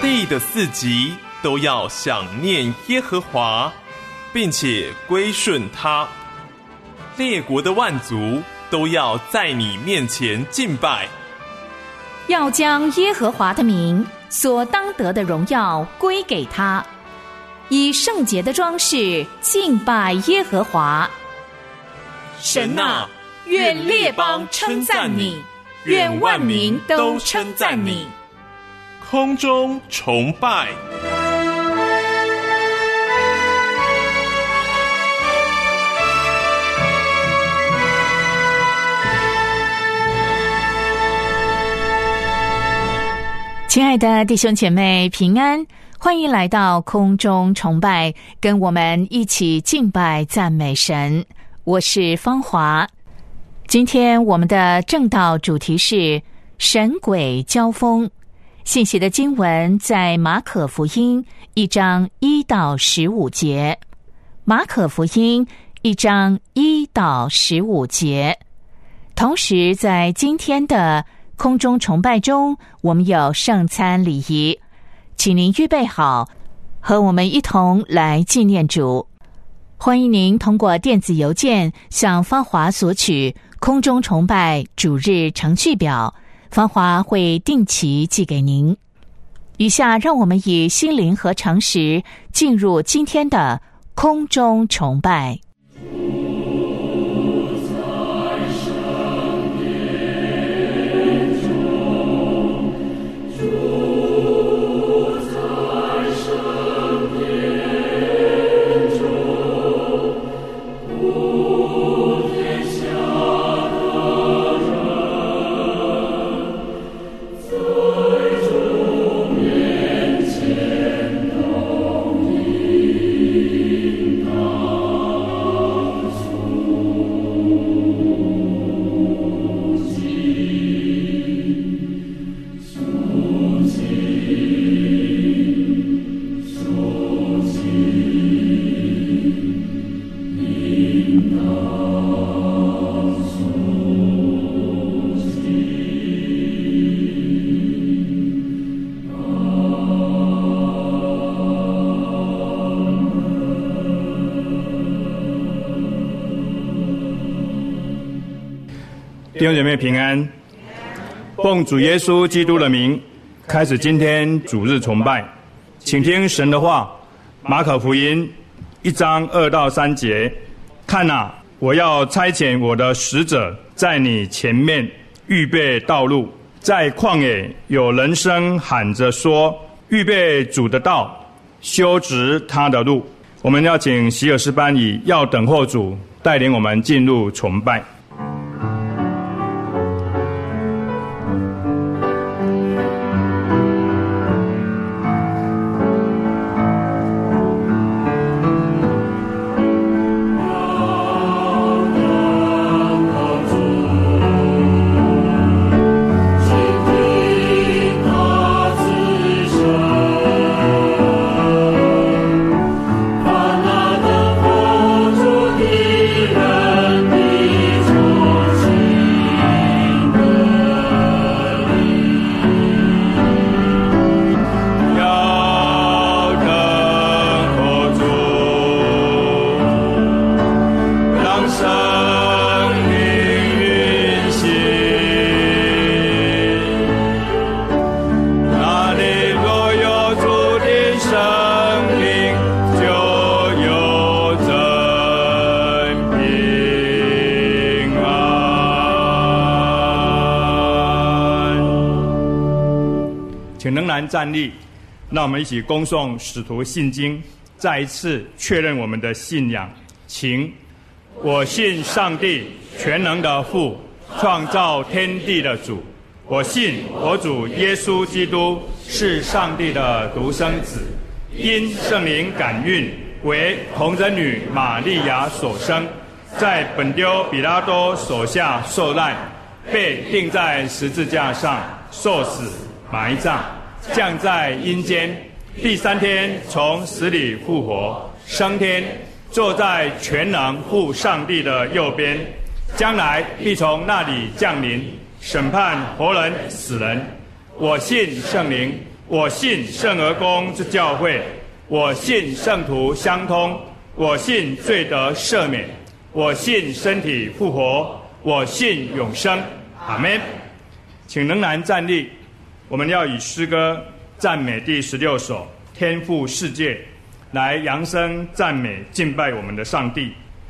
地的四极都要想念耶和华，并且归顺他。列国的万族都要在你面前敬拜， 要将耶和华的名所当得的荣耀归给他，以圣洁的装饰敬拜耶和华。神啊，愿列邦称赞你，愿万民都称赞你。 空中崇拜。 亲爱的弟兄姐妹平安，欢迎来到空中崇拜，跟我们一起敬拜赞美神。我是芳华。今天我们的正道主题是神鬼交锋。信息的经文在马可福音1章1到15节。马可福音1章1到15节。同时在今天的空中崇拜中，我们有圣餐礼仪，请您预备好，和我们一同来纪念主。欢迎您通过电子邮件向芳华索取空中崇拜主日程序表，芳华会定期寄给您。以下让我们以心灵和诚实进入今天的空中崇拜。 弟兄姐妹平安，奉主耶稣基督的名，开始今天主日崇拜，请听神的话。马可福音1章2到3节，看啊，我要差遣我的使者在你前面预备道路，在旷野有人声喊着说，预备主的道，修直他的路。我们要请希尔斯班以要等候主带领我们进入崇拜。请仍然站立，让我们一起恭诵使徒信经，再一次确认我们的信仰。请，我信上帝全能的父，创造天地的主。我信我主耶稣基督是上帝的独生子，因圣灵感孕，为童贞女玛利亚所生，在本丢彼拉多手下受难，被钉在十字架上，受死埋葬，降在阴间，第3天从死里复活，升天，坐在全能父上帝的右边，将来必从那里降临，审判活人死人。我信圣灵， 我信圣而公之教会，我信圣徒相通，我信罪得赦免，我信身体复活，我信永生。阿们。请仍然站立，我们要以诗歌赞美第16首《天父世界》来扬声赞美敬拜我们的上帝。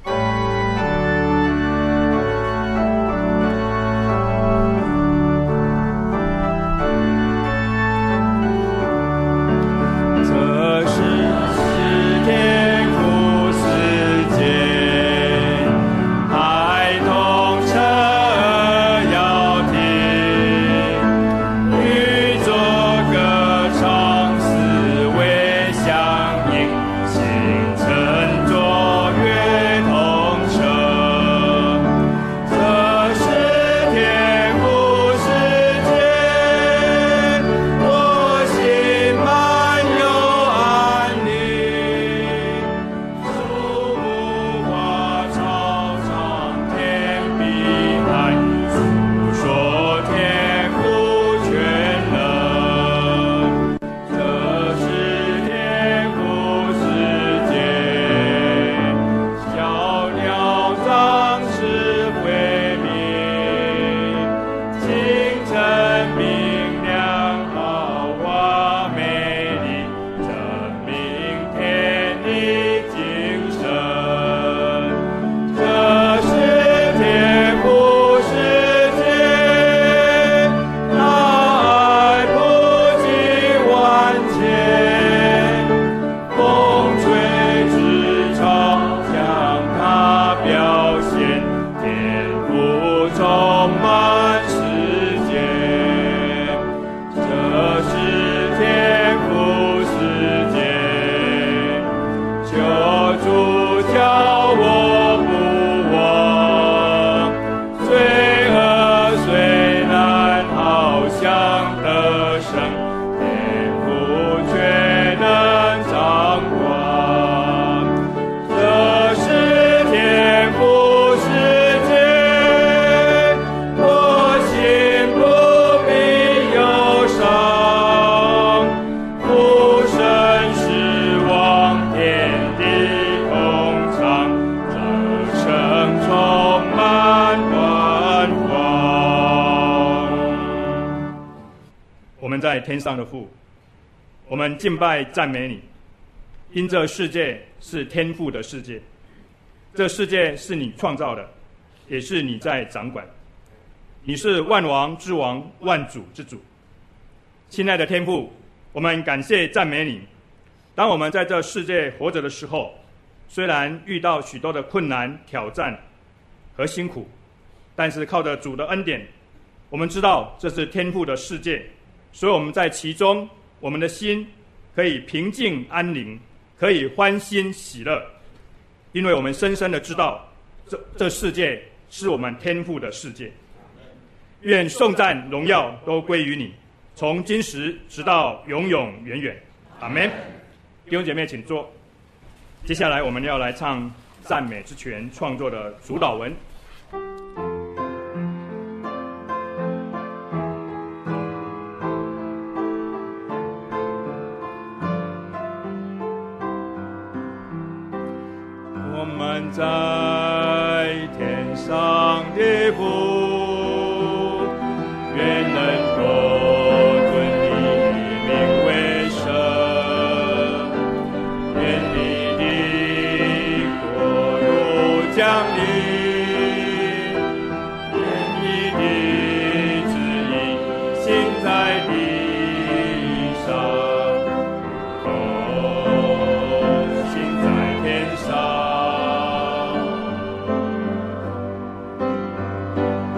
在天上的父，我们敬拜赞美你，因这世界是天父的世界，这世界是你创造的，也是你在掌管，你是万王之王，万主之主。亲爱的天父，我们感谢赞美你。当我们在这世界活着的时候，虽然遇到许多的困难、挑战和辛苦，但是靠着主的恩典，我们知道这是天父的世界，所以我们在其中，我们的心可以平静安宁，可以欢欣喜乐，因为我们深深的知道这世界是我们天父的世界。愿颂赞荣耀都归于你，从今时直到永永远远。阿们。弟兄姐妹请坐。接下来我们要来唱赞美之泉创作的主导文。我们在天上的父，愿能够尊你名为圣，愿你的国度降临，愿你的旨意行在地上，行在天上。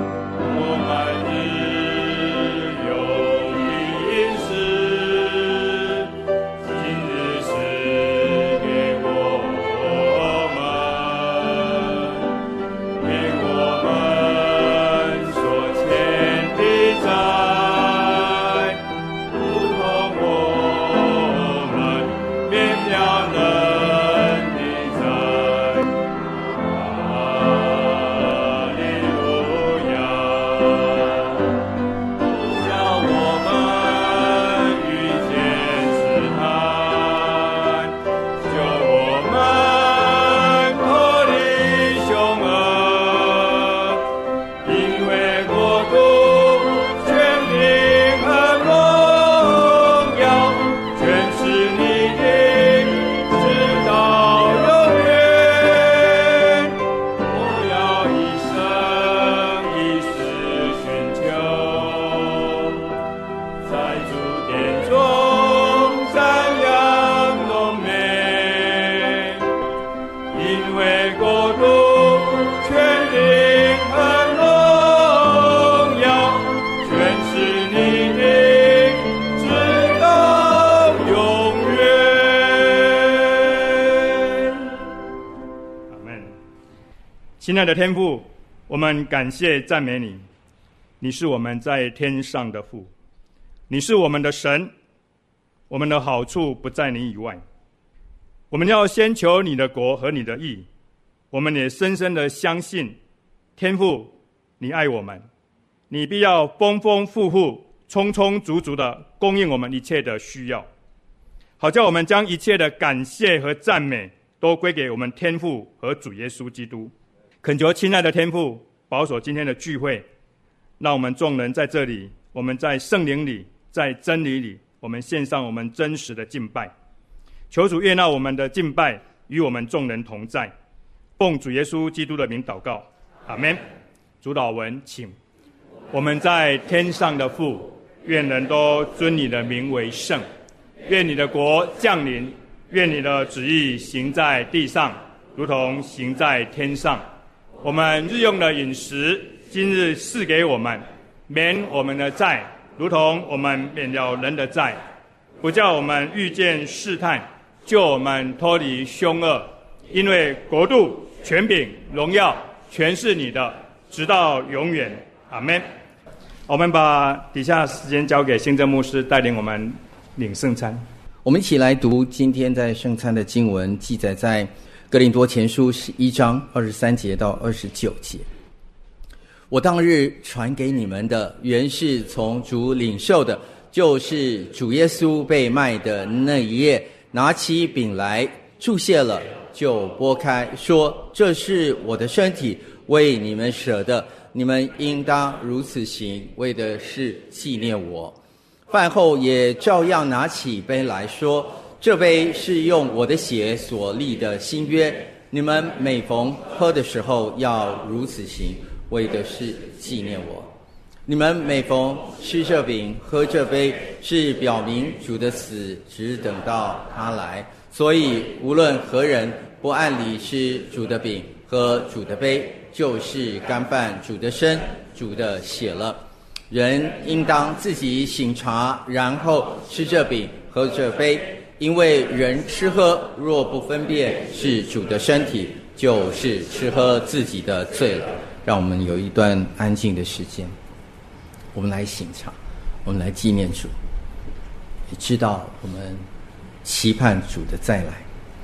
亲爱的天父，我们感谢赞美你，你是我们在天上的父，你是我们的神，我们的好处不在你以外。我们要先求你的国和你的义，我们也深深的相信，天父，你爱我们，你必要丰丰富富、充充足足的供应我们一切的需要，好叫我们将一切的感谢和赞美都归给我们天父和主耶稣基督。恳求亲爱的天父保守今天的聚会，让我们众人在这里，我们在圣灵里，在真理里，我们献上我们真实的敬拜。求主悦纳我们的敬拜，与我们众人同在。奉主耶稣基督的名祷告，阿们。主祷文，请。我们在天上的父，愿人都尊你的名为圣。愿你的国降临，愿你的旨意行在地上，如同行在天上。我们日用的饮食，今日赐给我们，免我们的债，如同我们免了人的债，不叫我们遇见试探，救我们脱离凶恶。因为国度、权柄、荣耀，全是你的，直到永远。阿们。我们把底下时间交给行政牧师，带领我们领圣餐。 我们一起来读今天在圣餐的经文，记载在哥林多前书11章23节到29节。我当日传给你们的，原是从主领受的，就是主耶稣被卖的那一夜，拿起饼来，祝谢了，就拨开，说：这是我的身体，为你们舍的，你们应当如此行，为的是纪念我。饭后也照样拿起杯来说：这杯是用我的血所立的新约，你们每逢喝的时候要如此行，为的是纪念我。你们每逢吃这饼喝这杯，是表明主的死，只等到他来。所以无论何人不按理吃主的饼喝主的杯，就是干犯主的身主的血了。人应当自己省察，然后吃这饼喝这杯，因为人吃喝若不分辨是主的身体，就是吃喝自己的罪了。让我们有一段安静的时间，我们来省察，我们来纪念主，也知道我们期盼主的再来。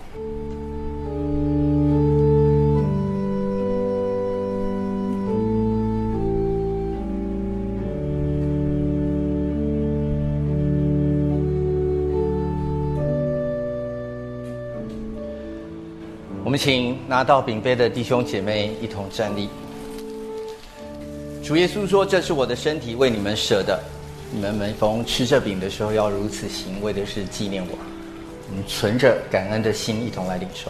我们请拿到饼杯的弟兄姐妹一同站立。主耶稣说：这是我的身体，为你们舍的，你们每逢吃这饼的时候要如此行，为的是纪念我。我们存着感恩的心一同来领受。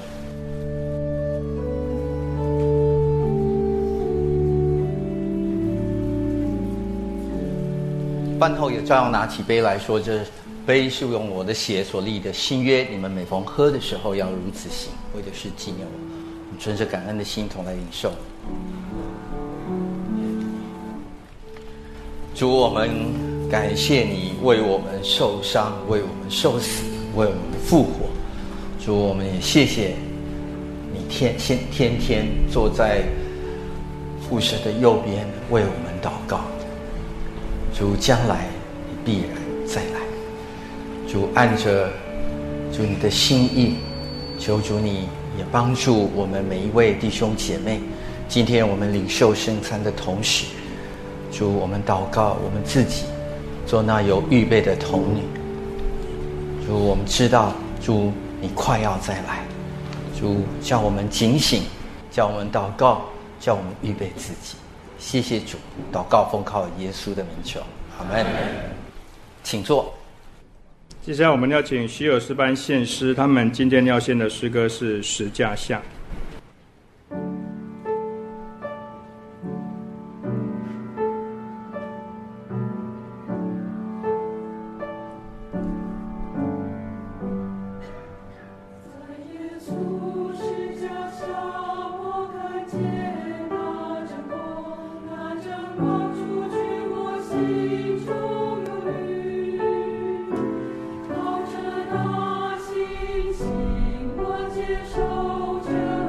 饭后也照样拿起杯来说：这杯是用我的血所立的新约，你们每逢喝的时候要如此行，为的是纪念我。我们存着感恩的心同来领受。主，我们感谢你为我们受伤，为我们受死，为我们复活。主，我们也谢谢你天天坐在父神的右边为我们祷告。主，将来你必然再来。主，按着主你的心意，求主你也帮助我们每一位弟兄姐妹。今天我们领受圣餐的同时，主，我们祷告我们自己做那有预备的童女。主，我们知道主你快要再来。主，叫我们警醒，叫我们祷告，叫我们预备自己。谢谢主，祷告奉靠耶稣的名求，阿们。请坐。 接下来我们要请徐尔斯班献诗，他们今天要献的诗歌是十架像。 靠着那信心，我接受着。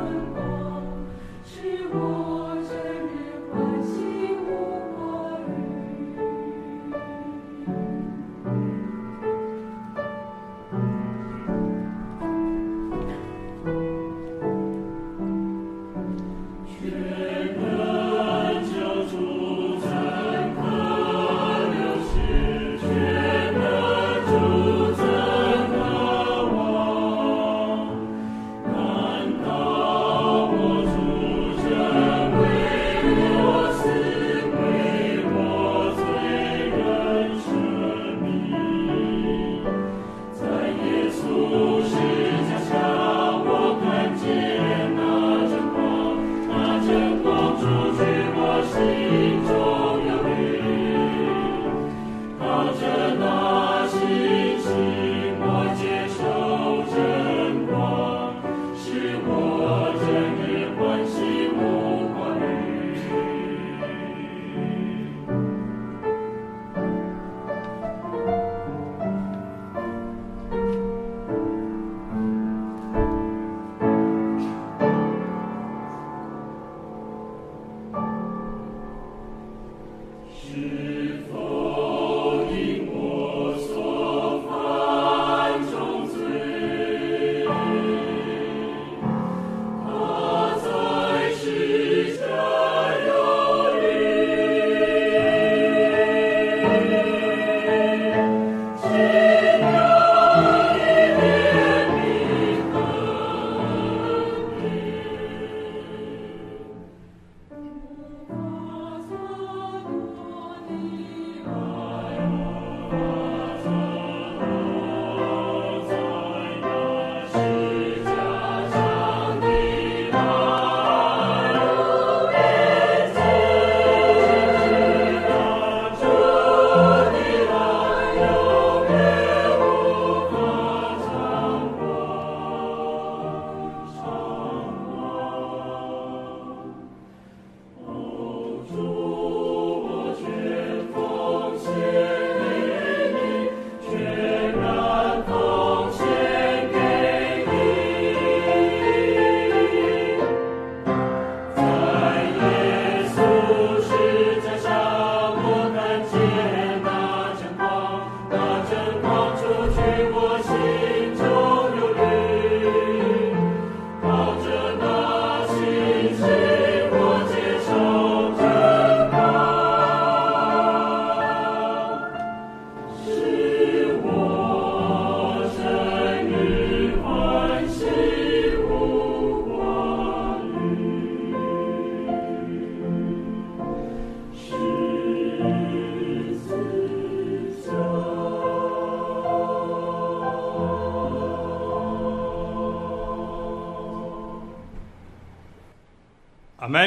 阿们。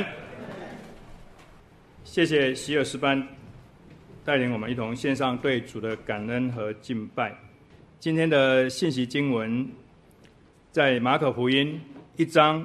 谢谢希尔斯班带领我们一同献上对主的感恩和敬拜。今天的信息经文在马可福音1章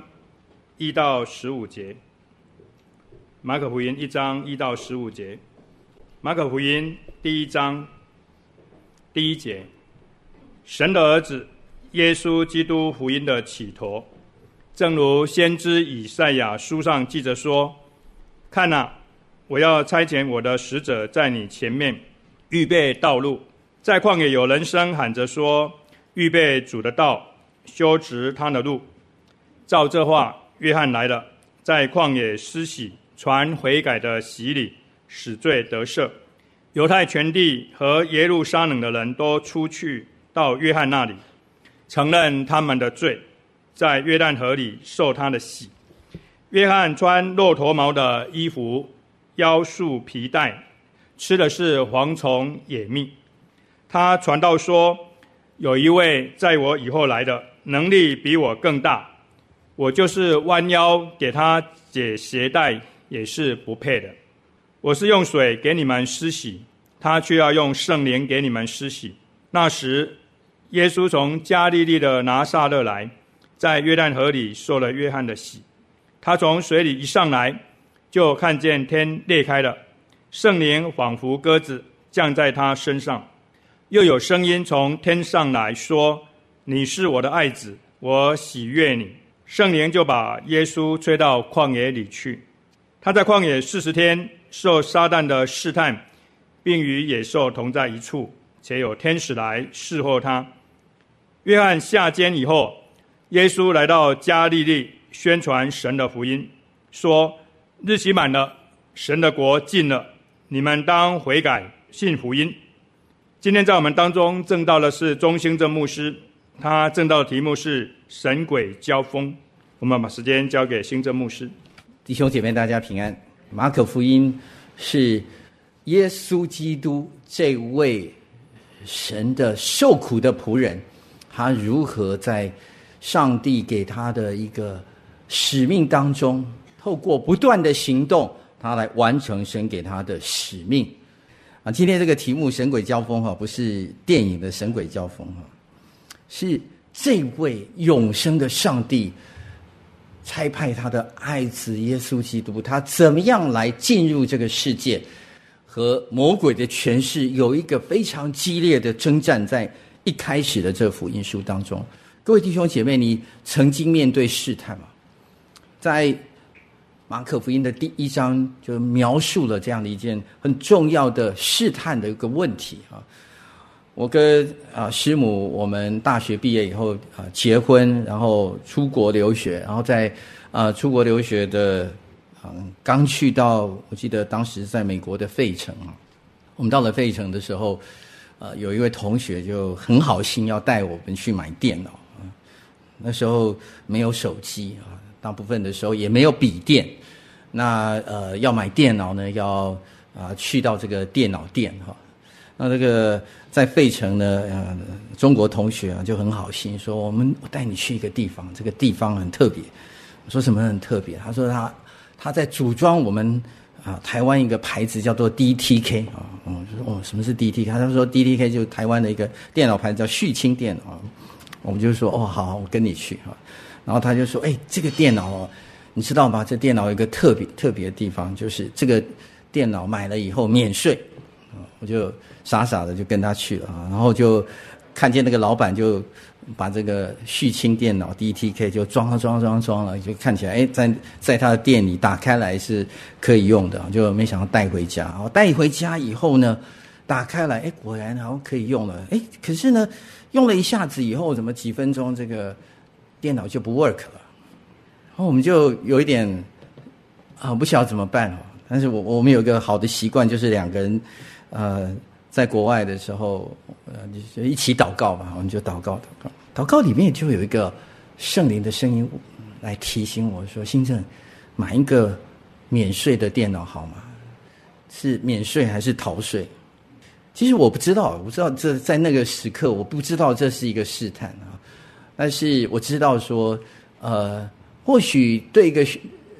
1到15节。马可福音1章1到15节。马可福音第1章第1节，神的儿子耶稣基督福音的起头，正如先知以赛亚书上记着说：看啊，我要差遣我的使者在你前面，预备道路。在旷野有人声喊着说：预备主的道，修直他的路。照这话，约翰来了，在旷野施洗，传悔改的洗礼，使罪得赦。犹太全地和耶路撒冷的人都出去到约翰那里，承认他们的罪，在约旦河里受他的洗。约翰穿骆驼毛的衣服，腰束皮带，吃的是蝗虫野蜜。他传道说：有一位在我以后来的，能力比我更大，我就是弯腰给他解鞋带也是不配的。我是用水给你们施洗，他却要用圣灵给你们施洗。那时耶稣从加利利的拿撒勒来，在约旦河里受了约翰的洗。他从水里一上来，就看见天裂开了，圣灵仿佛鸽子降在他身上，又有声音从天上来说：你是我的爱子，我喜悦你。圣灵就把耶稣吹到旷野里去。他在旷野40天，受撒旦的试探，并与野兽同在一处，且有天使来侍候他。约翰下监以后，耶稣来到加利利，宣传神的福音，说：日期满了，神的国近了，你们当悔改，信福音。今天在我们当中证道的是钟兴正牧师，他证道的题目是神鬼交锋。我们把时间交给兴正牧师。 弟兄姐妹大家平安。马可福音是耶稣基督这位神的受苦的仆人，他如何在上帝给他的一个使命当中，透过不断的行动，他来完成神给他的使命。今天这个题目神鬼交锋不是电影的神鬼交锋，是这位永生的上帝差派他的爱子耶稣基督，他怎么样来进入这个世界，和魔鬼的权势有一个非常激烈的征战，在一开始的这福音书当中。各位弟兄姐妹，你曾经面对试探吗？在马可福音的第1章就描述了这样的一件很重要的试探的一个问题。我跟师母我们大学毕业以后结婚，然后出国留学，然后在出国留学的刚去到，我记得当时在美国的费城。我们到了费城的时候，有一位同学就很好心要带我们去买电脑。那时候没有手机大部分的时候也没有笔电。那要买电脑呢，要去到这个电脑店那这个在费城呢，中国同学就很好心说：我带你去一个地方，这个地方很特别。我说什么很特别？他说他在组装我们台湾一个牌子叫做 DTK 我说什么是 DTK？ 他说 DTK 就是台湾的一个电脑牌子叫旭清电脑。我们就说好，我跟你去然后他就说：这个电脑你知道吗？这电脑有一个特别的地方，就是这个电脑买了以后免税。我就傻傻的就跟他去了然后就看见那个老板就把这个旭清电脑 DTK 就装了，就看起来在他的店里打开来是可以用的，就没想到带回家。带回家以后呢，打开来果然好像可以用了。可是呢，用了一下子以后，怎么几分钟这个电脑就不 work 了。然后我们就有一点不晓得怎么办但是我们有一个好的习惯，就是两个人在国外的时候就一起祷告嘛，我们就祷告里面就有一个圣灵的声音来提醒我说：兴正，买一个免税的电脑好吗？是免税还是逃税？其实我不知道这在那个时刻我不知道这是一个试探但是我知道说或许对一个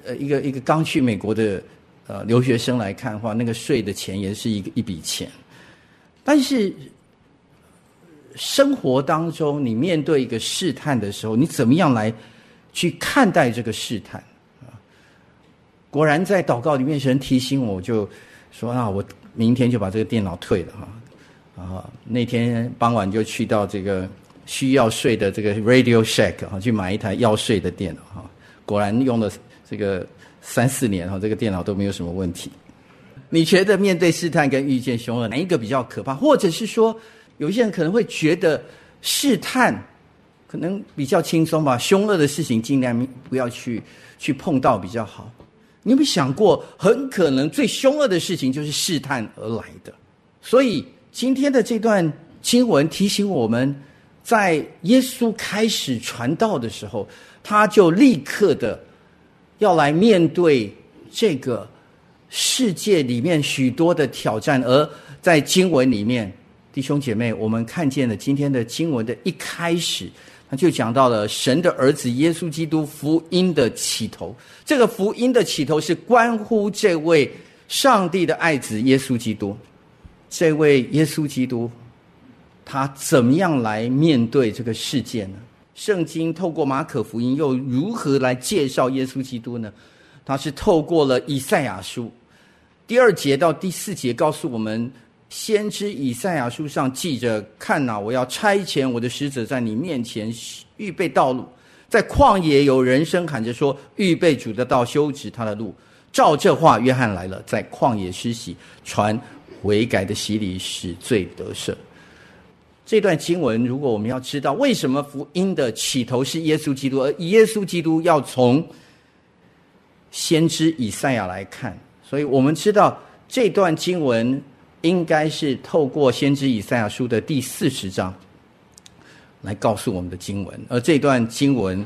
一个刚去美国的留学生来看的话，那个税的钱也是一笔钱。但是生活当中，你面对一个试探的时候，你怎么样来去看待这个试探？果然在祷告里面，神提醒我，就说我明天就把这个电脑退了那天傍晚就去到这个需要税的这个 Radio Shack 去买一台要税的电脑果然用了这个3-4年这个电脑都没有什么问题。你觉得面对试探跟遇见凶恶，哪一个比较可怕？或者是说，有一些人可能会觉得试探可能比较轻松吧，凶恶的事情尽量不要去碰到比较好。你有没有想过，很可能最凶恶的事情就是试探而来的？所以今天的这段经文提醒我们，在耶稣开始传道的时候，他就立刻的要来面对这个世界里面许多的挑战。而在经文里面，弟兄姐妹，我们看见了今天的经文的一开始，他就讲到了神的儿子耶稣基督福音的起头。这个福音的起头是关乎这位上帝的爱子耶稣基督。这位耶稣基督他怎么样来面对这个世界呢？圣经透过马可福音又如何来介绍耶稣基督呢？他是透过了以赛亚书第2节到第4节告诉我们，先知以赛亚书上记着，看我要差遣我的使者在你面前预备道路，在旷野有人声喊着说，预备主的道，修直他的路。照这话，约翰来了，在旷野施洗，传悔改的洗礼，使罪得赦。这段经文，如果我们要知道为什么福音的起头是耶稣基督，而耶稣基督要从先知以赛亚来看，所以我们知道这段经文应该是透过先知以赛亚书的第40章来告诉我们的经文。而这段经文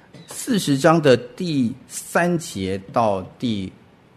40章的第3节到第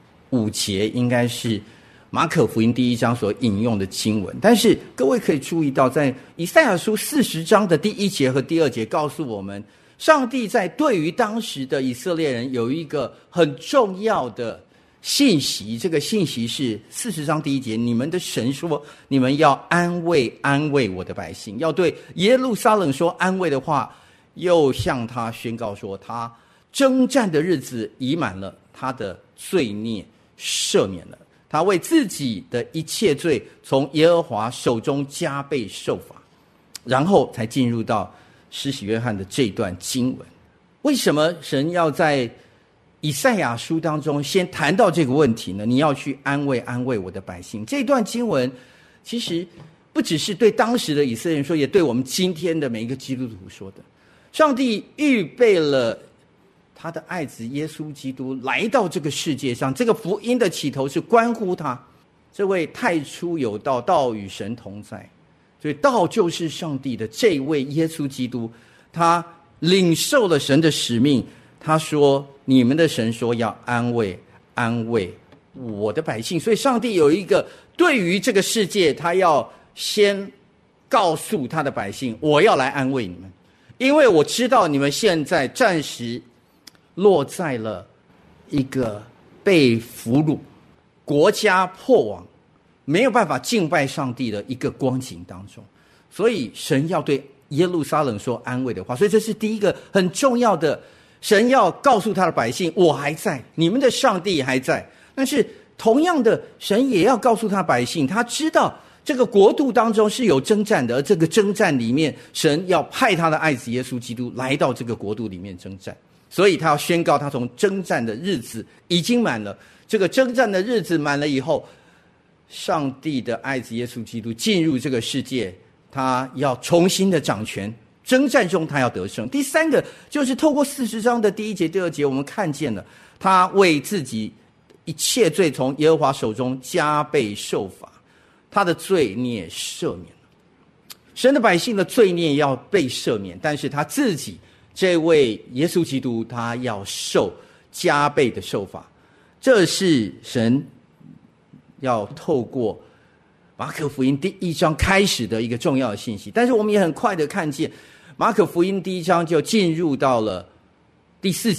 5节应该是马可福音第1章所引用的经文。但是各位可以注意到，在以赛亚书40章的第1节和第2节告诉我们，上帝在对于当时的以色列人有一个很重要的信息。这个信息是40章第1节，你们的神说，你们要安慰我的百姓，要对耶路撒冷说安慰的话，又向他宣告说，他征战的日子已满了，他的罪孽赦免了，他为自己的一切罪从耶和华手中加倍受罚。然后才进入到施洗约翰的这段经文。为什么神要在以赛亚书当中先谈到这个问题呢？你要去安慰我的百姓。这段经文其实不只是对当时的以色列人说，也对我们今天的每一个基督徒说的。上帝预备了他的爱子耶稣基督来到这个世界上，这个福音的起头是关乎他。这位太初有道，道与神同在，所以道就是上帝的这位耶稣基督，他领受了神的使命。他说，你们的神说要安慰我的百姓。所以上帝有一个对于这个世界，他要先告诉他的百姓，我要来安慰你们，因为我知道你们现在暂时落在了一个被俘虏、国家破亡、没有办法敬拜上帝的一个光景当中。所以神要对耶路撒冷说安慰的话。所以这是第一个很重要的，神要告诉他的百姓，我还在，你们的上帝还在。但是同样的，神也要告诉他百姓，他知道这个国度当中是有征战的，而这个征战里面，神要派他的爱子耶稣基督来到这个国度里面征战。所以他要宣告，他从征战的日子已经满了。这个征战的日子满了以后，上帝的爱子耶稣基督进入这个世界，他要重新的掌权，征战中他要得胜。第三个就是透过40章的第1节、第2节，我们看见了他为自己一切罪从耶和华手中加倍受罚，他的罪孽赦免了。神的百姓的罪孽要被赦免，但是他自己这位耶稣基督，他要受加倍的受罚。这是神要透过马可福音第1章开始的一个重要的信息。但是我们也很快的看见，马可福音第1章就进入到了第4节，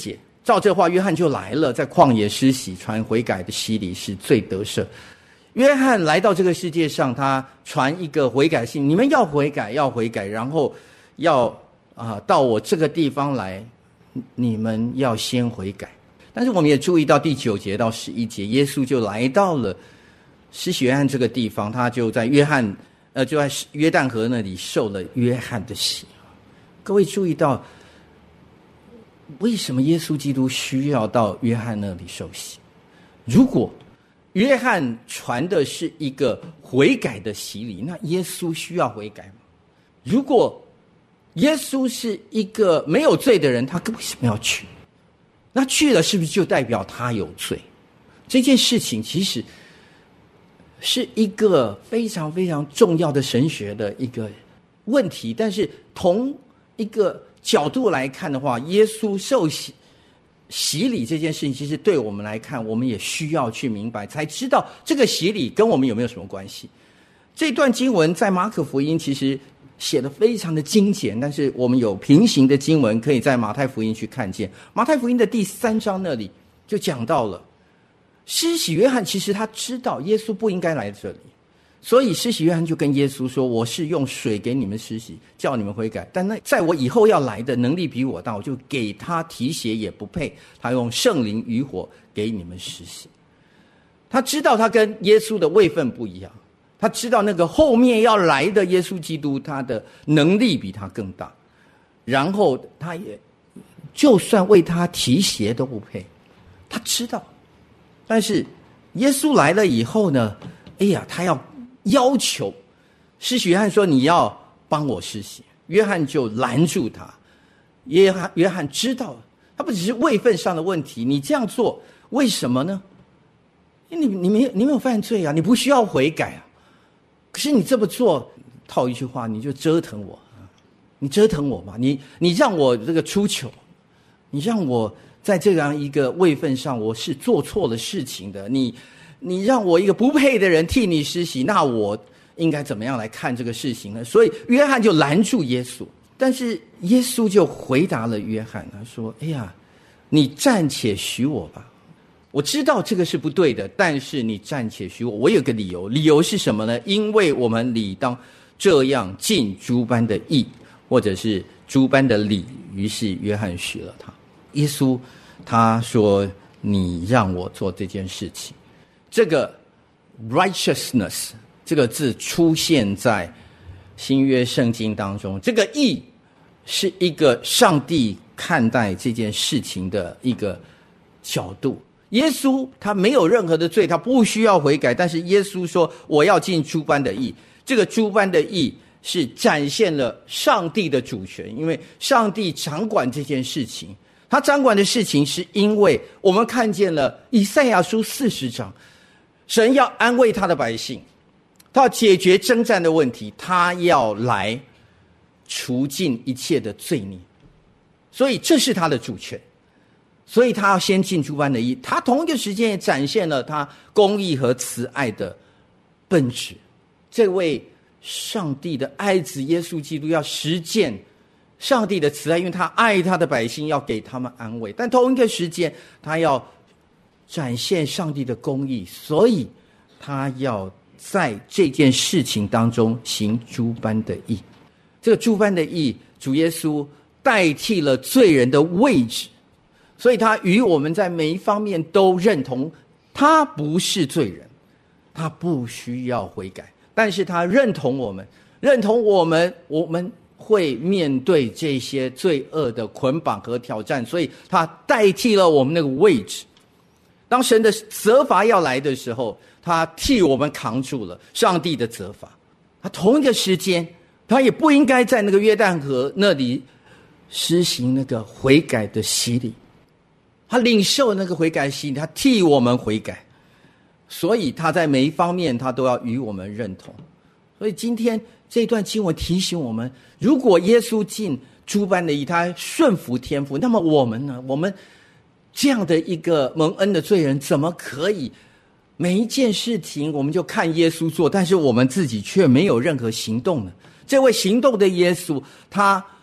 照这话，约翰就来了，在旷野施洗，传悔改的洗礼，是最得赦。约翰来到这个世界上，他传一个悔改信，你们要悔改，要悔改，然后要到我这个地方来，你们要先悔改。但是我们也注意到第9节到11节，耶稣就来到了施洗约翰这个地方，他就在就在约旦河那里受了约翰的洗。各位注意到，为什么耶稣基督需要到约翰那里受洗？如果约翰传的是一个悔改的洗礼，那耶稣需要悔改吗？如果耶稣是一个没有罪的人，他为什么要去？那去了是不是就代表他有罪？这件事情其实是一个非常非常重要的神学的一个问题，但是同一个角度来看的话，耶稣受洗礼这件事情，其实对我们来看，我们也需要去明白，才知道这个洗礼跟我们有没有什么关系。这段经文在马可福音其实写得非常的精简，但是我们有平行的经文可以在马太福音去看见。马太福音的第3章那里就讲到了，施洗约翰其实他知道耶稣不应该来这里，所以施洗约翰就跟耶稣说，我是用水给你们施洗，叫你们悔改，但那在我以后要来的能力比我大，我就给他提鞋也不配，他用圣灵与火给你们施洗。他知道他跟耶稣的位分不一样，他知道那个后面要来的耶稣基督，他的能力比他更大，然后他也就算为他提鞋都不配，他知道。但是耶稣来了以后呢，他要求施洗约翰说，你要帮我施洗。约翰就拦住他。约翰知道他不只是位分上的问题，你这样做为什么呢？因为你没有犯罪啊，你不需要悔改啊。可是你这么做，套一句话，你就折腾我，你折腾我嘛，你让我这个出糗，你让我在这样一个位分上，我是做错了事情的，你让我一个不配的人替你施洗，那我应该怎么样来看这个事情呢？所以约翰就拦住耶稣，但是耶稣就回答了约翰，他说：你暂且许我吧，我知道这个是不对的，但是你暂且许我，我有个理由，理由是什么呢？因为我们理当这样尽诸般的义，或者是诸般的礼。于是约翰许了他。耶稣他说，你让我做这件事情。这个 righteousness 这个字出现在新约圣经当中，这个义是一个上帝看待这件事情的一个角度。耶稣他没有任何的罪，他不需要悔改，但是耶稣说，我要尽诸般的义。这个诸般的义是展现了上帝的主权，因为上帝掌管这件事情。他掌管的事情是因为我们看见了以赛亚书40章，神要安慰他的百姓，他要解决征战的问题，他要来除尽一切的罪孽，所以这是他的主权，所以他要先尽诸般的义。他同一个时间也展现了他公义和慈爱的本质。这位上帝的爱子耶稣基督要实践上帝的慈爱，因为他爱他的百姓，要给他们安慰，但同一个时间他要展现上帝的公义，所以他要在这件事情当中行诸般的义。这个诸般的义，主耶稣代替了罪人的位置，所以他与我们在每一方面都认同，他不是罪人，他不需要悔改，但是他认同我们我们会面对这些罪恶的捆绑和挑战，所以他代替了我们那个位置。当神的责罚要来的时候，他替我们扛住了上帝的责罚。他同一个时间，他也不应该在那个约旦河那里施行那个悔改的洗礼，他领受那个悔改洗礼，他替我们悔改，所以他在每一方面他都要与我们认同。所以今天这段经文提醒我们，如果耶稣尽诸般的义，他顺服天父，那么我们呢？我们这样的一个蒙恩的罪人，怎么可以每一件事情我们就看耶稣做，但是我们自己却没有任何行动呢？这位行动的耶稣，他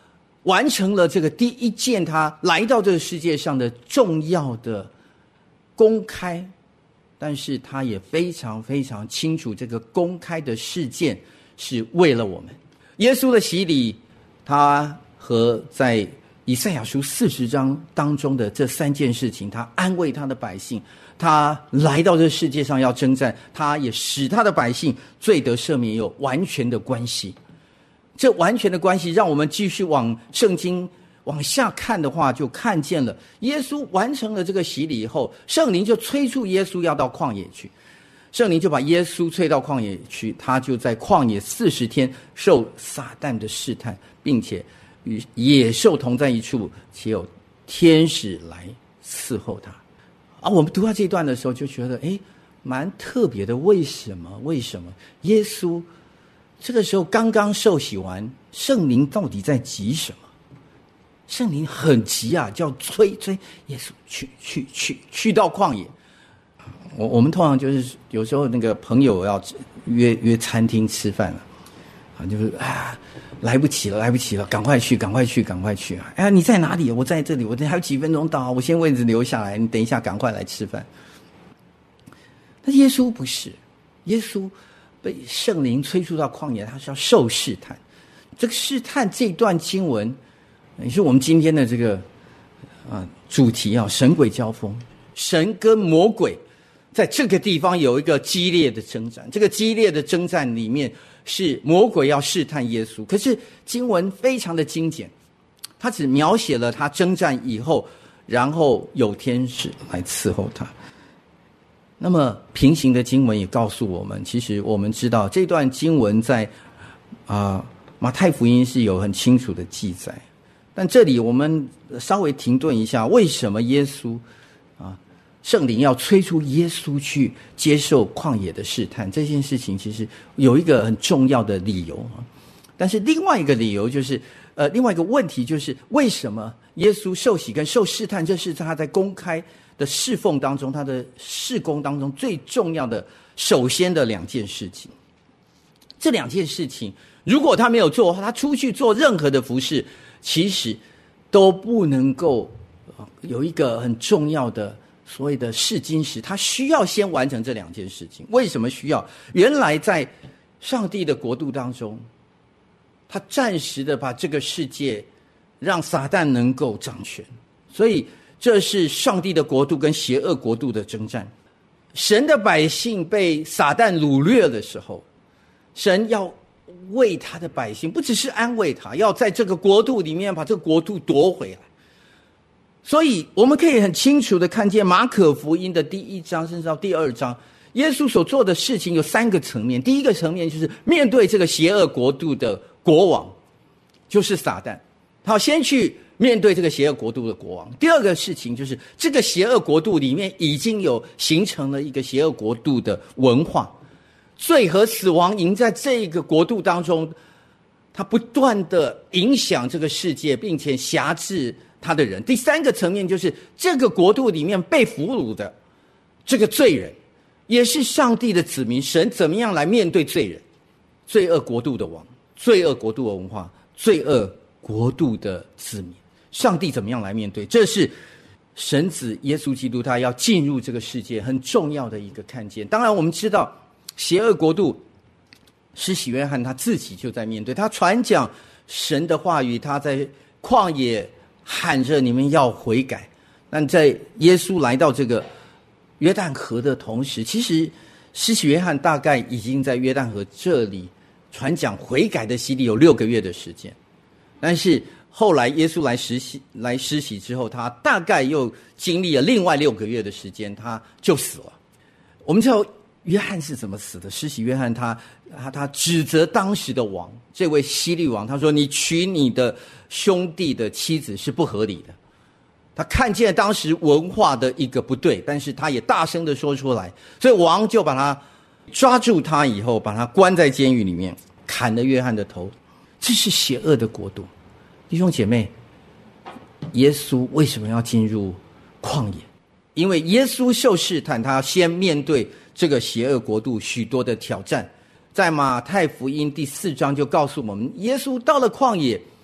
完成了这个第一件他来到这个世界上的重要的公开，但是他也非常非常清楚，这个公开的事件是为了我们。耶稣的洗礼，他和在以赛亚书40章当中的这3件事情，他安慰他的百姓，他来到这世界上要征战，他也使他的百姓罪得赦免，有完全的关系。这完全的关系让我们继续往圣经往下看的话，就看见了耶稣完成了这个洗礼以后，圣灵就催促耶稣要到旷野去，圣灵就把耶稣催到旷野去，他就在旷野40天受撒旦的试探，并且与野兽同在一处，且有天使来伺候他。我们读到这一段的时候就觉得蛮特别的。为什么耶稣这个时候刚刚受洗完，圣灵到底在急什么？圣灵很急啊，叫催耶稣去到旷野。我们通常就是有时候那个朋友要约餐厅吃饭了，就是来不及了，赶快去啊！你在哪里？我在这里，我还有几分钟到，我先位置留下来，你等一下赶快来吃饭。但耶稣不是，耶稣被圣灵催促到旷野，他是要受试探。这个试探这段经文也是我们今天的这个主题神鬼交锋。神跟魔鬼在这个地方有一个激烈的征战，这个激烈的征战里面是魔鬼要试探耶稣。可是经文非常的精简，他只描写了他征战以后，然后有天使来伺候他。那么平行的经文也告诉我们，其实我们知道这段经文在马太福音是有很清楚的记载，但这里我们稍微停顿一下，为什么耶稣圣灵要催促耶稣去接受旷野的试探？这件事情其实有一个很重要的理由但是另外一个理由就是另外一个问题就是，为什么耶稣受洗跟受试探，这是他在公开的侍奉当中，他的事工当中最重要的首先的2件事情。这2件事情如果他没有做的话，他出去做任何的服事其实都不能够有一个很重要的所谓的试金石，他需要先完成这2件事情。为什么需要？原来在上帝的国度当中，他暂时的把这个世界让撒旦能够掌权，所以这是上帝的国度跟邪恶国度的征战。神的百姓被撒旦掳掠的时候，神要为他的百姓不只是安慰他，要在这个国度里面把这个国度夺回来。所以我们可以很清楚的看见马可福音的第1章甚至到第2章，耶稣所做的事情有3个层面。第一个层面就是面对这个邪恶国度的国王，就是撒旦，他要先去面对这个邪恶国度的国王。第二个事情就是这个邪恶国度里面已经有形成了一个邪恶国度的文化，罪和死亡赢在这个国度当中，它不断的影响这个世界，并且辖制他的人。第3个层面就是这个国度里面被俘虏的这个罪人，也是上帝的子民，神怎么样来面对罪人？罪恶国度的王，罪恶国度的文化，罪恶国度的子民，上帝怎么样来面对？这是神子耶稣基督他要进入这个世界很重要的一个看见。当然我们知道邪恶国度，施洗约翰他自己就在面对，他传讲神的话语，他在旷野喊着你们要悔改。但在耶稣来到这个约旦河的同时，其实施洗约翰大概已经在约旦河这里传讲悔改的洗礼有6个月的时间。但是后来耶稣来施洗之后，他大概又经历了另外6个月的时间，他就死了。我们知道约翰是怎么死的？施洗约翰他指责当时的王，这位希律王，他说你娶你的兄弟的妻子是不合理的。他看见当时文化的一个不对，但是他也大声的说出来，所以王就把他抓住他以后，把他关在监狱里面，砍了约翰的头。这是邪恶的国度。弟兄姐妹，耶稣为什么要进入旷野？因为耶稣受试探，他要先面对这个邪恶国度许多的挑战。在马太福音第4章就告诉我们，耶稣到了旷野，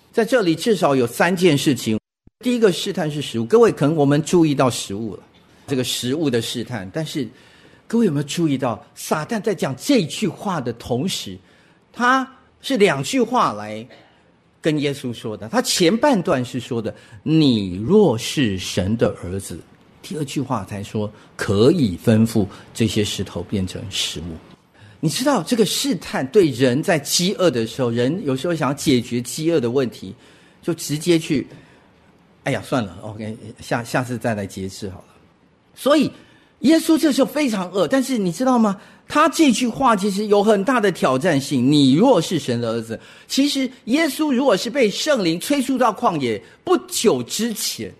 在这里至少有3件事情。第一个试探是食物，各位可能我们注意到食物了，这个食物的试探，但是各位有没有注意到撒旦在讲这句话的同时，他是2句话来跟耶稣说的。他前半段是说的你若是神的儿子，第2句话才说可以吩咐这些石头变成食物。你知道这个试探对人在饥饿的时候，人有时候想要解决饥饿的问题，就直接去哎呀算了 OK 下次再来节制好了。所以耶稣这时候非常饿，但是你知道吗，他这句话其实有很大的挑战性。你若是神的儿子，其实耶稣如果是被圣灵催促到旷野，不久之前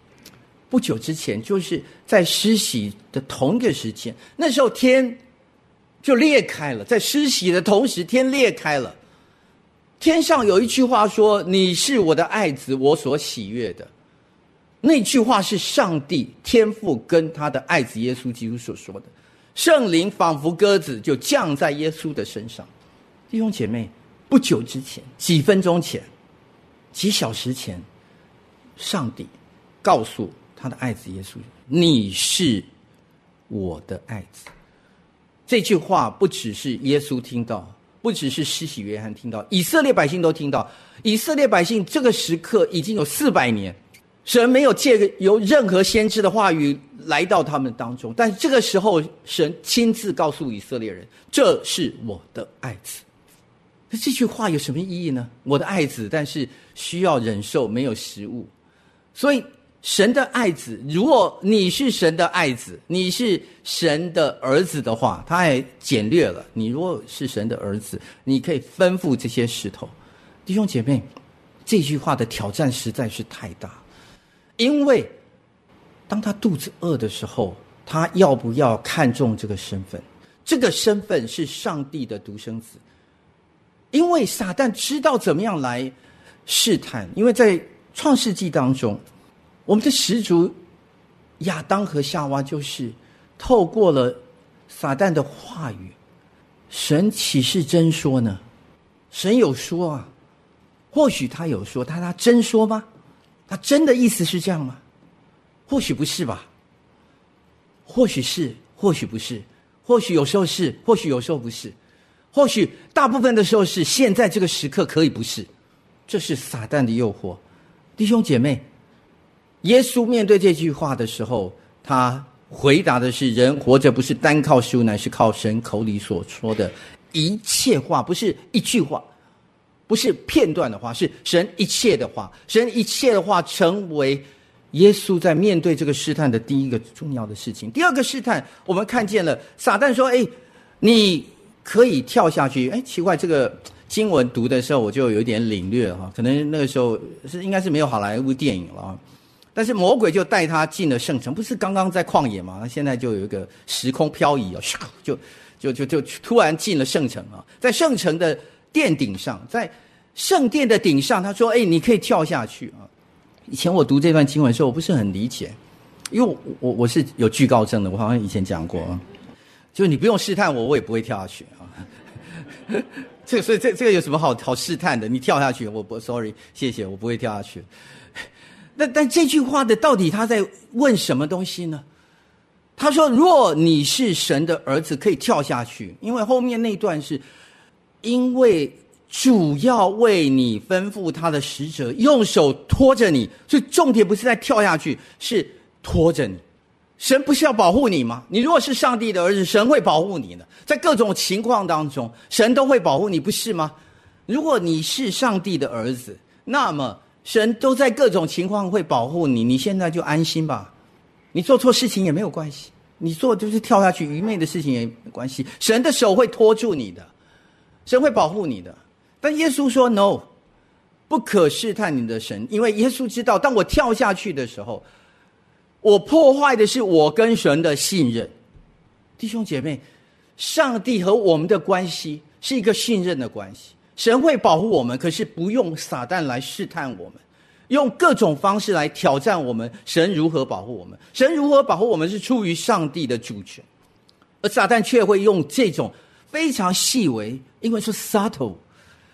就是在施洗的同一个时间，那时候天就裂开了，在施洗的同时天裂开了，天上有一句话说你是我的爱子，我所喜悦的。那句话是上帝天父跟他的爱子耶稣基督所说的，圣灵仿佛鸽子就降在耶稣的身上。弟兄姐妹，不久之前，几分钟前，几小时前，上帝告诉他的爱子耶稣，你是我的爱子。这句话不只是耶稣听到，不只是施洗约翰听到，以色列百姓都听到。以色列百姓这个时刻已经有400年，神没有借由任何先知的话语来到他们当中，但是这个时候神亲自告诉以色列人，这是我的爱子。这句话有什么意义呢？我的爱子，但是需要忍受没有食物。所以神的爱子，如果你是神的爱子，你是神的儿子的话，他还简略了，你如果是神的儿子，你可以吩咐这些石头。弟兄姐妹，这句话的挑战实在是太大，因为当他肚子饿的时候，他要不要看重这个身份？这个身份是上帝的独生子。因为撒旦知道怎么样来试探，因为在创世纪当中，我们的始祖亚当和夏娃就是透过了撒旦的话语，神岂是真说呢？神有说啊，或许他有说，他真说吗？他真的意思是这样吗？或许不是吧，或许是，或许不是，或许有时候是，或许有时候不是，或许大部分的时候是，现在这个时刻可以不是。这是撒旦的诱惑。弟兄姐妹，耶稣面对这句话的时候，他回答的是，人活着不是单靠食物，乃是靠神口里所说的一切话，不是一句话，不是片段的话，是神一切的话。神一切的话成为耶稣在面对这个试探的第一个重要的事情。第二个试探，我们看见了撒旦说，你可以跳下去。奇怪，这个经文读的时候我就有点领略哈，可能那个时候应该是没有好莱坞电影了啊。但是魔鬼就带他进了圣城，不是刚刚在旷野吗？现在就有一个时空漂移啊，就突然进了圣城啊，在圣城的殿顶上，在圣殿的顶上，他说：“你可以跳下去啊。”以前我读这段经文的时候，我不是很理解，因为我是有惧高症的，我好像以前讲过啊，就你不用试探我也不会跳下去啊。所以这个有什么好试探的？你跳下去，我不 sorry， 谢谢，我不会跳下去。但这句话的到底他在问什么东西呢？他说：“若你是神的儿子，可以跳下去。”因为后面那段是因为主要为你吩咐他的使者用手托着你，所以重点不是在跳下去，是托着你。神不是要保护你吗？你如果是上帝的儿子，神会保护你的，在各种情况当中神都会保护你，不是吗？如果你是上帝的儿子，那么神都在各种情况会保护你，你现在就安心吧。你做错事情也没有关系，你做就是跳下去愚昧的事情也没关系，神的手会托住你的，神会保护你的。但耶稣说 no， 不可试探你的神，因为耶稣知道当我跳下去的时候，我破坏的是我跟神的信任。弟兄姐妹，上帝和我们的关系是一个信任的关系，神会保护我们，可是不用撒旦来试探我们，用各种方式来挑战我们。神如何保护我们？神如何保护我们是出于上帝的主权，而撒旦却会用这种非常细微，因为是 subtle，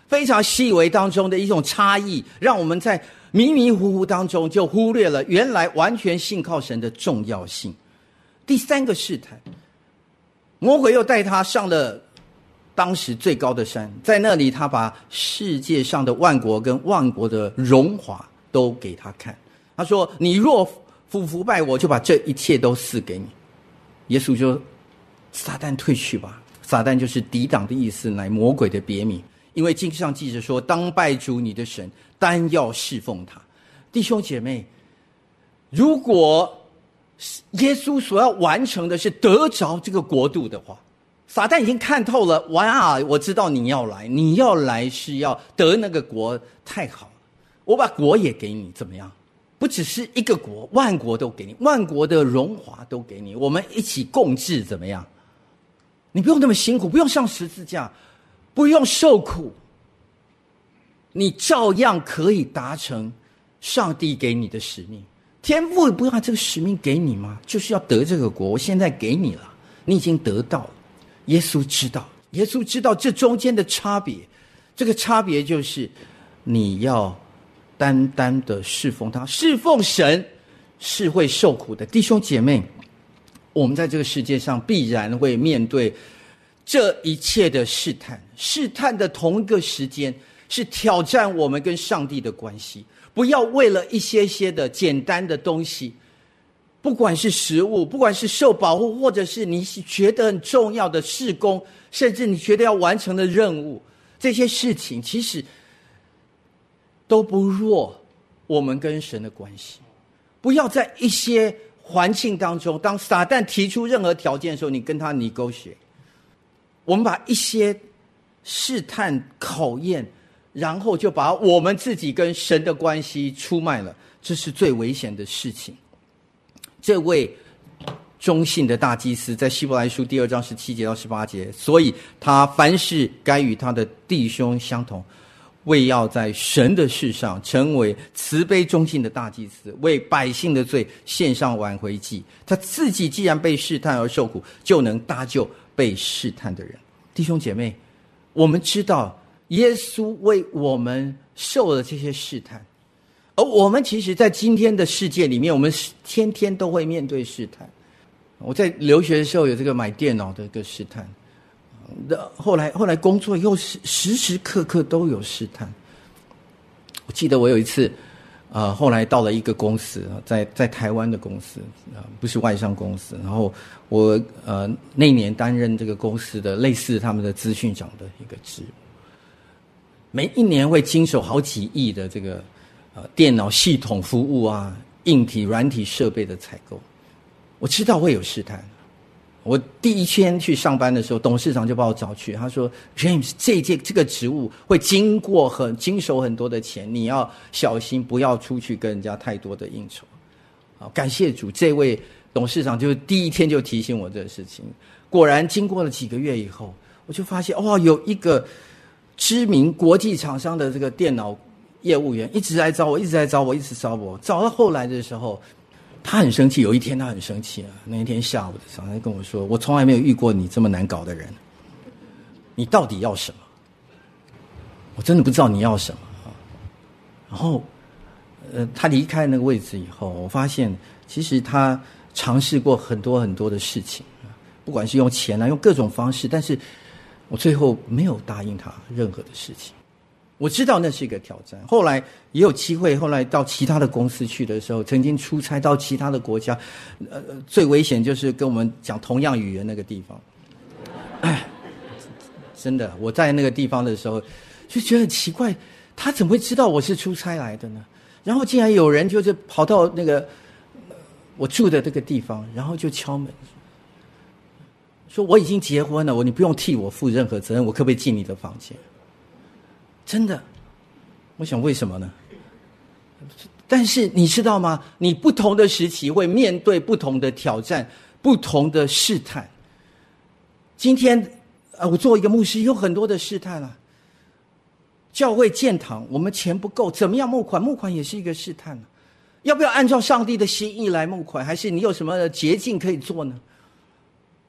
非常细微当中的一种差异，让我们在迷迷糊糊当中就忽略了原来完全信靠神的重要性。第三个试探，魔鬼又带他上了当时最高的山，在那里他把世界上的万国跟万国的荣华都给他看。他说，你若腐败我，就把这一切都赐给你。耶稣就，撒旦退去吧。撒旦就是抵挡的意思，乃魔鬼的别名。因为经上记着说，当拜主你的神，单要侍奉他。弟兄姐妹，如果耶稣所要完成的是得着这个国度的话，撒旦已经看透了，哇，我知道你要来是要得那个国，太好了，我把国也给你，怎么样？不只是一个国，万国都给你，万国的荣华都给你，我们一起共治，怎么样？你不用那么辛苦，不用上十字架，不用受苦，你照样可以达成上帝给你的使命。天父不把这个使命给你吗？就是要得这个国，我现在给你了，你已经得到了。耶稣知道这中间的差别，这个差别就是你要单单的侍奉他，侍奉神是会受苦的。弟兄姐妹，我们在这个世界上必然会面对这一切的试探，试探的同一个时间是挑战我们跟上帝的关系。不要为了一些些的简单的东西，不管是食物，不管是受保护，或者是你觉得很重要的事工，甚至你觉得要完成的任务，这些事情其实都不弱我们跟神的关系。不要在一些环境当中，当撒旦提出任何条件的时候，你跟他negotiate。我们把一些试探考验，然后就把我们自己跟神的关系出卖了，这是最危险的事情。这位忠信的大祭司在希伯来书2章17节到18节，所以他凡事该与他的弟兄相同，为要在神的事上成为慈悲忠信的大祭司，为百姓的罪献上挽回祭。他自己既然被试探而受苦，就能搭救被试探的人。弟兄姐妹，我们知道耶稣为我们受了这些试探，而我们其实在今天的世界里面，我们天天都会面对试探。我在留学的时候有这个买电脑的一个试探，后来工作以后时时刻刻都有试探。我记得我有一次后来到了一个公司，在台湾的公司，不是外商公司，然后我那年担任这个公司的类似他们的资讯长的一个职务，每一年会经手好几亿的这个电脑系统服务啊，硬体软体设备的采购。我知道会有试探。我第一天去上班的时候，董事长就把我找去，他说 James 这个职务会经手很多的钱，你要小心，不要出去跟人家太多的应酬。好，感谢主，这位董事长就第一天就提醒我这个事情。果然经过了几个月以后，我就发现有一个知名国际厂商的这个电脑业务员一直来找我，找到后来的时候，他很生气。有一天他很生气那一天下午的时候，他跟我说，我从来没有遇过你这么难搞的人，你到底要什么？我真的不知道你要什么。然后他离开那个位置以后，我发现其实他尝试过很多很多的事情，不管是用钱用各种方式，但是我最后没有答应他任何的事情。我知道那是一个挑战。后来也有机会，后来到其他的公司去的时候，曾经出差到其他的国家，最危险就是跟我们讲同样语言那个地方。真的，我在那个地方的时候就觉得很奇怪，他怎么会知道我是出差来的呢？然后竟然有人就是跑到那个我住的这个地方，然后就敲门说，我已经结婚了，你不用替我负任何责任，我可不可以进你的房间？真的，我想为什么呢？但是你知道吗？你不同的时期会面对不同的挑战，不同的试探。今天我作为一个牧师，有很多的试探啊。教会建堂，我们钱不够，怎么样募款？募款也是一个试探啊。要不要按照上帝的心意来募款？还是你有什么捷径可以做呢？弟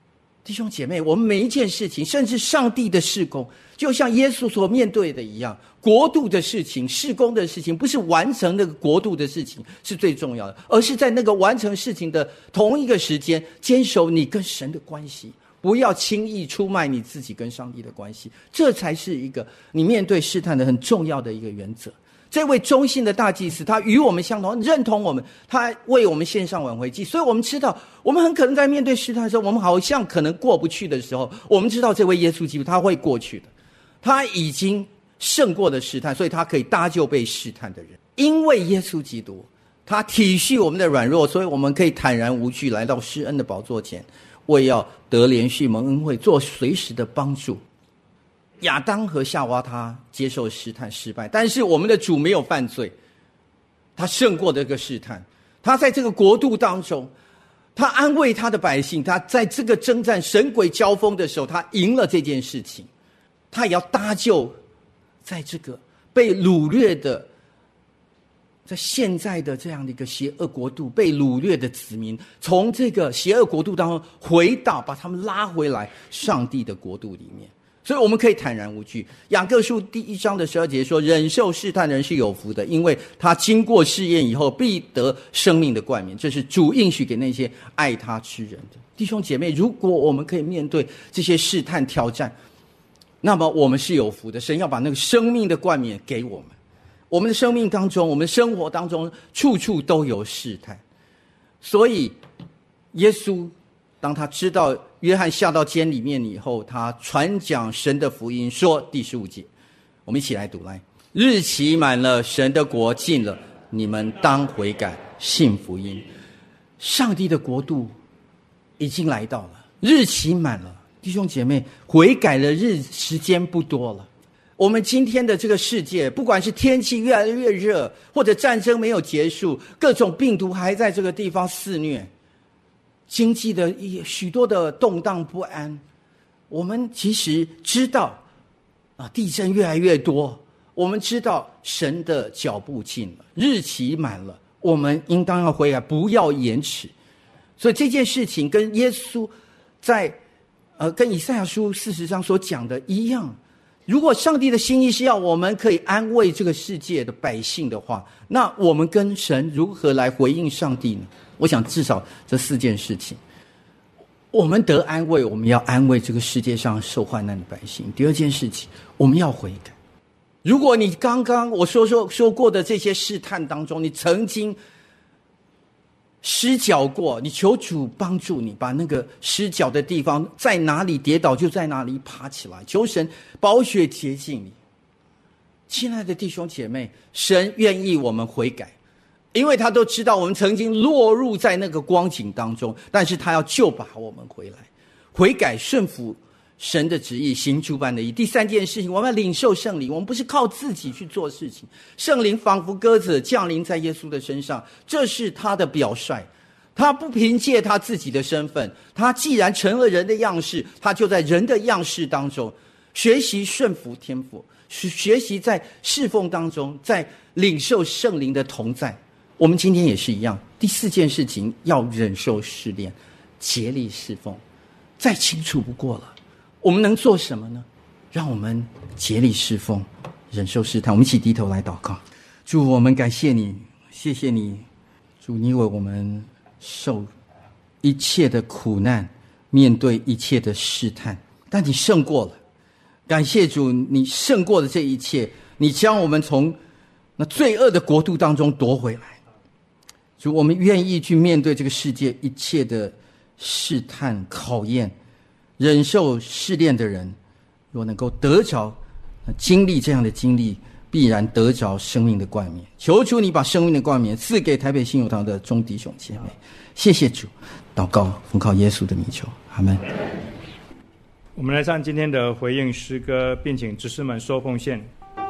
弟兄姐妹，我们每一件事情，甚至上帝的事工，就像耶稣所面对的一样，国度的事情，事工的事情，不是完成那个国度的事情是最重要的，而是在那个完成事情的同一个时间，坚守你跟神的关系，不要轻易出卖你自己跟上帝的关系，这才是一个你面对试探的很重要的一个原则。这位忠信的大祭司，他与我们相同，认同我们，他为我们献上挽回祭，所以我们知道，我们很可能在面对试探的时候，我们好像可能过不去的时候，我们知道这位耶稣基督他会过去的，他已经胜过了试探，所以他可以搭救被试探的人。因为耶稣基督他体恤我们的软弱，所以我们可以坦然无惧来到施恩的宝座前，为要得连续蒙恩惠，做随时的帮助。亚当和夏娃他接受试探失败，但是我们的主没有犯罪，他胜过这个试探，他在这个国度当中，他安慰他的百姓，他在这个征战神鬼交锋的时候，他赢了这件事情，他也要搭救在这个被掳掠的，在现在的这样的一个邪恶国度被掳掠的子民，从这个邪恶国度当中回到，把他们拉回来上帝的国度里面。所以我们可以坦然无惧。雅各书第1章的12节说，忍受试探人是有福的，因为他经过试验以后必得生命的冠冕，这是主应许给那些爱他之人的。弟兄姐妹，如果我们可以面对这些试探挑战，那么我们是有福的，神要把那个生命的冠冕给我们。我们的生命当中，我们的生活当中，处处都有试探。所以耶稣当他知道约翰下到监里面以后，他传讲神的福音，说第15节，我们一起来读来，日期满了，神的国近了，你们当悔改，信福音。上帝的国度已经来到了，日期满了，弟兄姐妹，悔改的时间不多了。我们今天的这个世界，不管是天气越来越热，或者战争没有结束，各种病毒还在这个地方肆虐，经济的许多的动荡不安，我们其实知道地震越来越多，我们知道神的脚步近了，日期满了，我们应当要悔改，不要延迟。所以这件事情跟耶稣在跟以赛亚书40章所讲的一样，如果上帝的心意是要我们可以安慰这个世界的百姓的话，那我们跟神如何来回应上帝呢？我想至少这4件事情，我们得安慰，我们要安慰这个世界上受患难的百姓。第2件事情，我们要悔改。如果你刚刚我说过的这些试探当中，你曾经失脚过，你求主帮助你，把那个失脚的地方在哪里跌倒就在哪里爬起来，求神宝血洁净你。亲爱的弟兄姐妹，神愿意我们悔改，因为他都知道我们曾经落入在那个光景当中，但是他要救拔我们回来，悔改顺服神的旨意，行诸般的义。第3件事情，我们要领受圣灵，我们不是靠自己去做事情，圣灵仿佛鸽子降临在耶稣的身上，这是他的表率。他不凭借他自己的身份，他既然成了人的样式，他就在人的样式当中学习顺服天父，学习在侍奉当中，在领受圣灵的同在。我们今天也是一样。第4件事情，要忍受试炼，竭力侍奉。再清楚不过了，我们能做什么呢？让我们竭力侍奉，忍受试探。我们一起低头来祷告。主，我们感谢你，谢谢你，主，你为我们受一切的苦难，面对一切的试探，但你胜过了。感谢主，你胜过了这一切，你将我们从那罪恶的国度当中夺回来。主，我们愿意去面对这个世界一切的试探考验，忍受试炼的人，若能够得着经历这样的经历，必然得着生命的冠冕。求主你把生命的冠冕赐给台北信友堂的众弟兄姐妹。谢谢主，祷告奉靠耶稣的名求，阿们。 我们来唱今天的回应诗歌，并请执事们收奉献。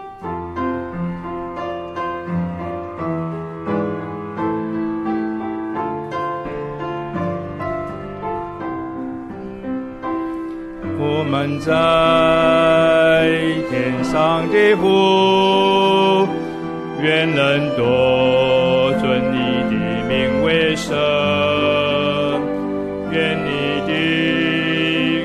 我们在天上的父，愿能多尊你的名为圣，愿你的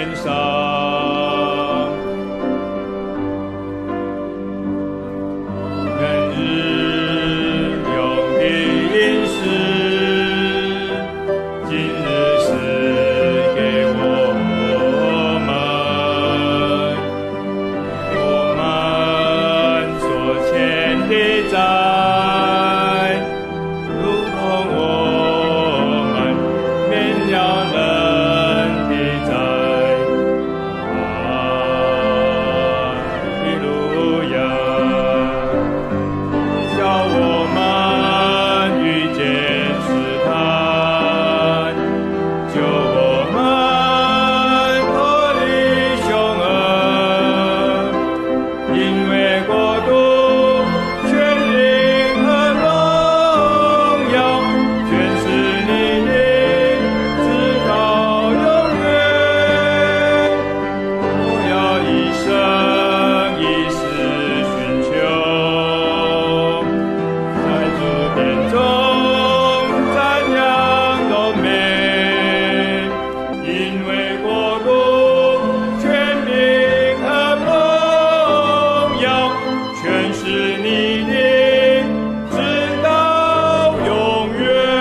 上，每日用的饮食，今日赐给我们，我们所欠的债，如同我们免了人的债。哈利路亚！叫我们遇见试探，救我们脱离凶恶，因为国度、权柄和荣耀，全是你的，直到永远。我要一生一世寻求，在主殿中瞻仰荣美，因为国度、权柄和荣耀，全是你的，直到永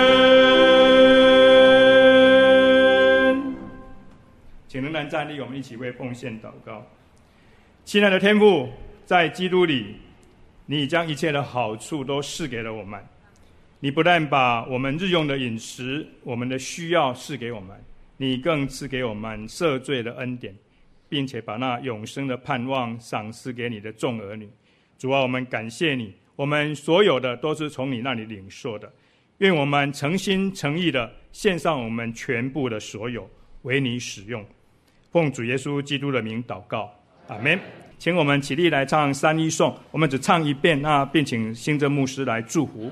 远。请仍然站立，我们一起为奉献祷告。亲爱的天父，在基督里，你将一切的好处都赐给了我们。你不但把我们日用的饮食、我们的需要赐给我们，你更赐给我们赦罪的恩典，并且把那永生的盼望赏赐给你的众儿女。主啊，我们感谢你，我们所有的都是从你那里领受的。愿我们诚心诚意的献上我们全部的所有，为你使用。奉主耶稣基督的名祷告，阿们。请我们起立来唱三一颂，我们只唱一遍，并请兴正牧师来祝福。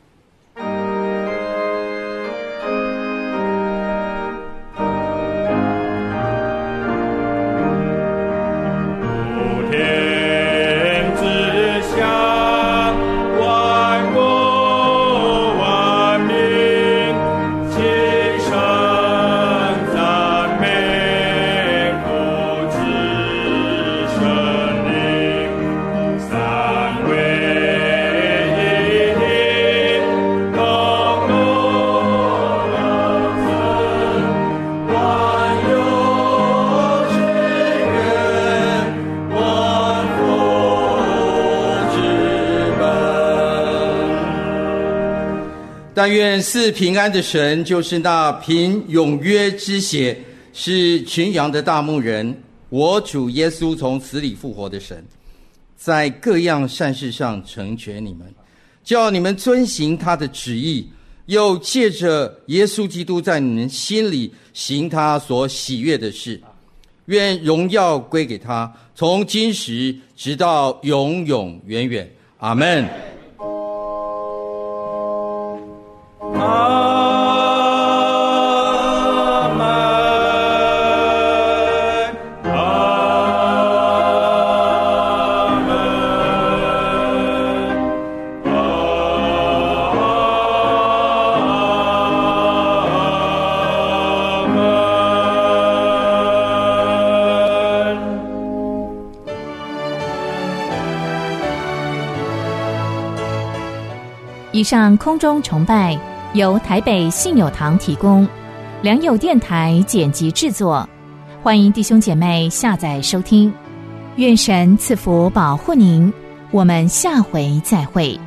天之下，万国万民齐声赞美父子圣灵，三位一体，共荣耀神，万有之源，万福之本。 但愿赐平安的神，就是那凭永约之血是群羊的大牧人，我主耶稣从死里复活的神，在各样善事上成全你们，叫你们遵行他的旨意，又借着耶稣基督在你们心里行他所喜悦的事。愿荣耀归给他，从今时直到永永远远。阿们。 阿门，阿门，阿门。 以上空中崇拜由台北信友堂提供，良友电台剪辑制作，欢迎弟兄姐妹下载收听。愿神赐福保护您，我们下回再会。